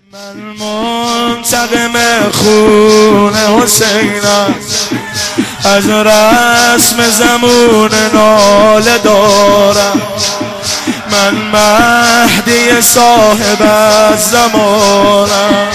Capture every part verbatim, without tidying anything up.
من منتقم خون حسینم، از رسم زمون ناله دارم. من مهدی صاحب از زمانم،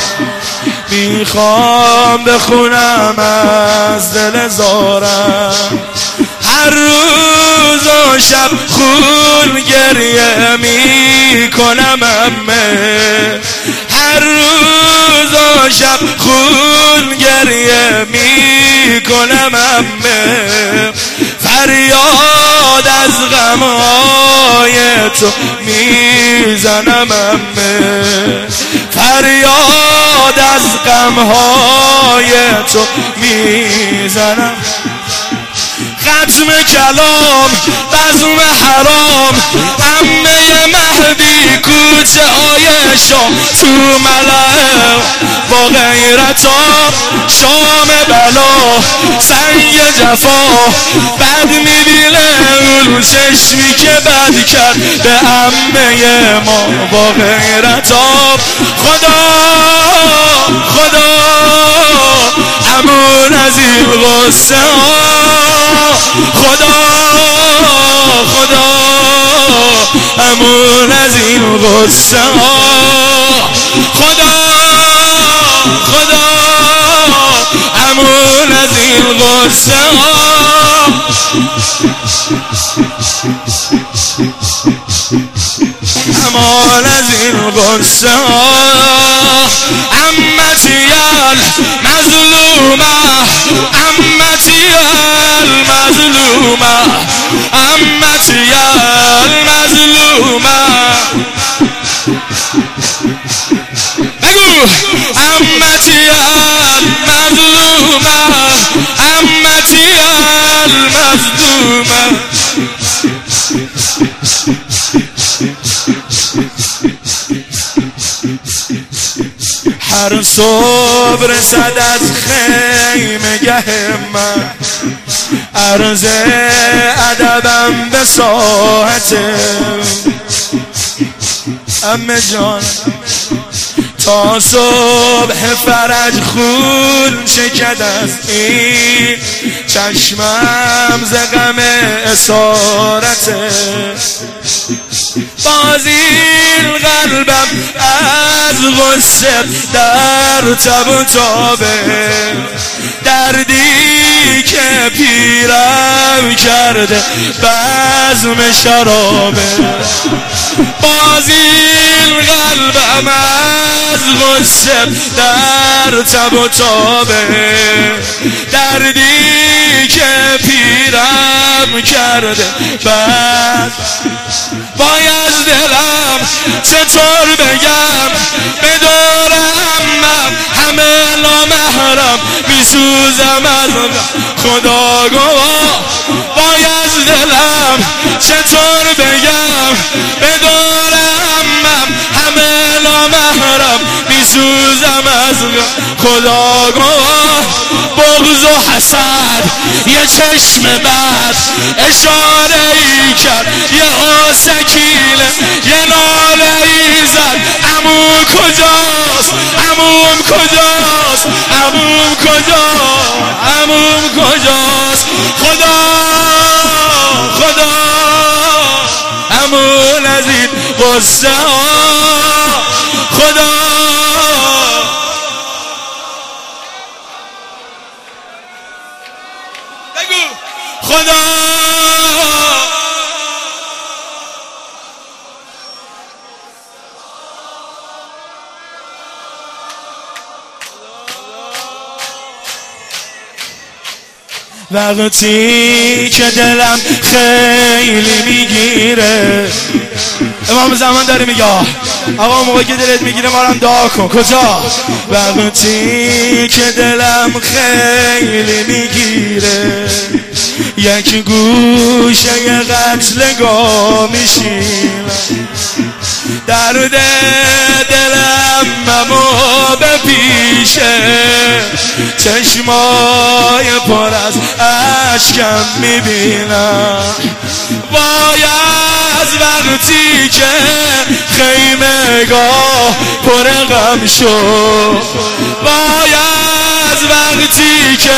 میخوام بخونم از دل زارم. هر روز و شب خون گریه میکنم امه، هر روز و شب خون گریه میکنم امه. فریاد از غمهای تو میزنم امه، فریاد از غمهای تو میزنم. ختم کلام بزم حرام، عمه مهدی کوچه های شام. تو ملعب با غیرتام شام بلا سنگ جفا. بد میبینه اون چشمی که بد کرد به عمه ما با غیرتام. خدا خدا امون از این غصه ها، خدا خدا امون از این غصه ها، خدا خدا امون از این غصه ها. امان از این غصه ها. عمتی المظلومه، عمتی المظلومه، عمتی المظلومه. بگو عمتی المظلومه، عمتی المظلومه. هر صبح رسد از خیمه گه من، عرض ادبم به ساعته. عمه جان تا صبح فرج خون شکد از این چشمم ز غم اسارته. باز این قلبم از غصه در تب و تابه، دردی که پیرم کرده بزم شرابه. باز این قلبم از غصه در تب و تابه، دردی که پیرم کرده بس. باید دلم چطور بگم به دور عمم، همه نامحرم میسوزم از خدا گواه. باید دلم چطور بگم به دور عمم، همه نامحرم میسوزم از خدا گواه. بغض و حسد یه چشم بد اشاره ای کرد، یه سکینه یه ناله ای زد. عموم کجاست، عموم کجاست، عموم کجاست، عموم کجاست. خدا خدا امون از این غصه ها، خدا بگو خدا وقتی که دلم خیلی میگیره. امام زمان داره میگه آقا موقعی که دلت میگیره ما هم دعا کن. کجا؟ وقتی که دلم خیلی میگیره، یک گوشه قتلگاه میشینم. درد دلم ممو بپیشه، چشمای پر از اشکم میبینم. باید وقتی که خیمگاه پر غم شد باید وقتی که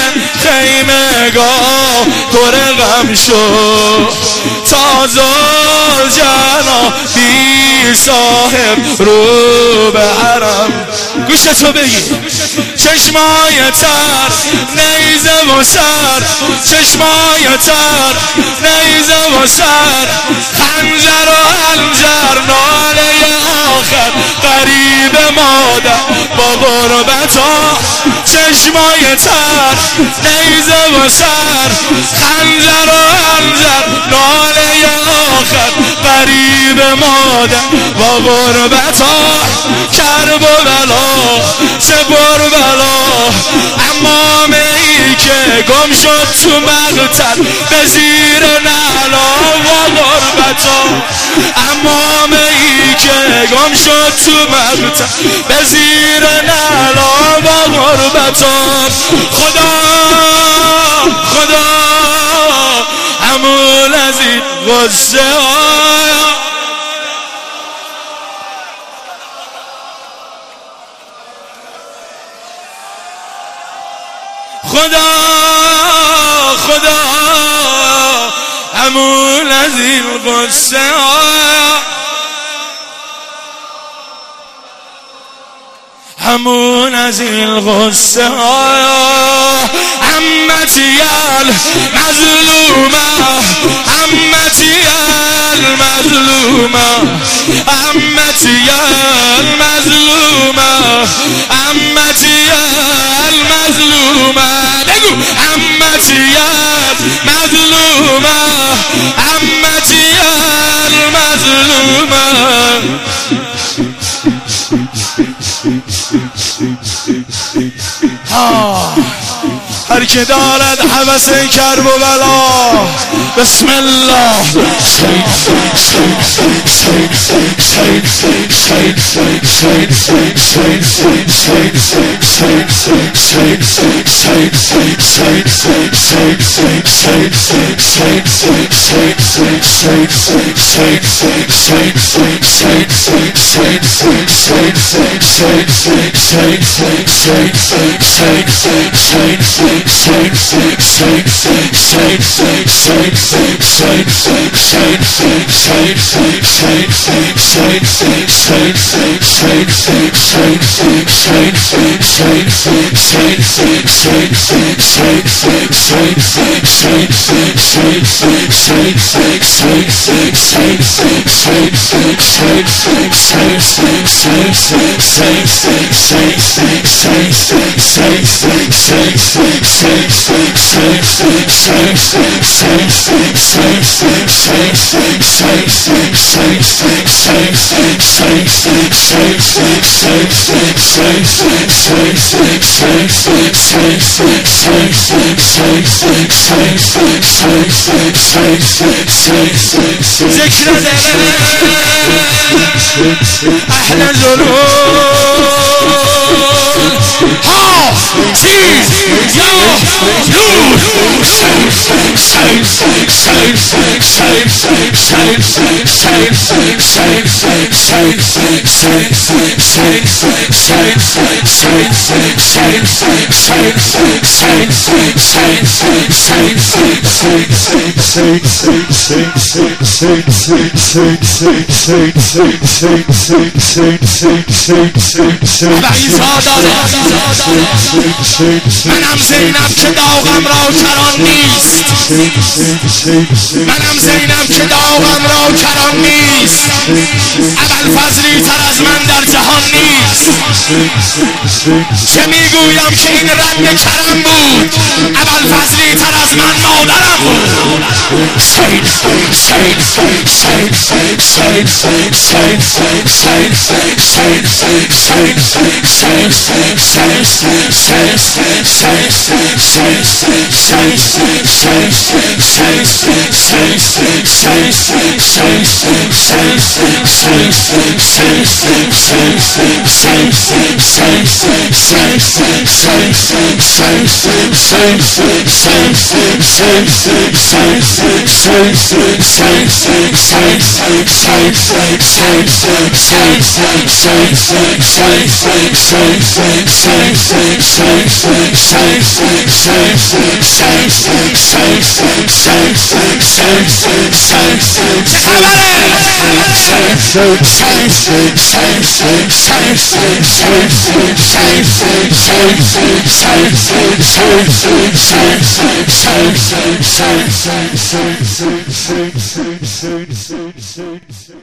خیمگاه پر غم شد تا زلجنا بی صاحب رو به حرم گوشتو بگی چشمای تر نیزه و سر چشمای تر نیزه و سر خنجر و حنجر ناله آخر قریب مادر با غربتا چشمای تر نیزه و سر خنجر و حنجر ناله آخر قریب مادر با غربتا کرب و بلا سپر بلا امام ای که گم شد تو مقتل به زیر نعلا و غربتا امام ای که گم شد تو مقتل به زیر نعلا و غربتا خدا خدا همون از این غصه خدا خدا همون از این غصه همون از این غصه عمتی المظلومه عمتی المظلومه عمتی المظلومه عمتی المظلومه بگو عمتی المظلومه عمتی المظلومه هر که دارد هوس کرب و بلا بسم الله ذكر احلى زلول ها سيز يا نور منم زینب که داغم را کران نیست منم زینب که داغم را کران نیست ابوالفضلی تر از من در جهان نیست چه میگویم که این رنگ کرم بود ابوالفضلی تر از من مادرم بود سید سید سید سید سید سید سید سید سید سید سید سید سید Shake, shake, shake, shake, shake, shake, shake, shake.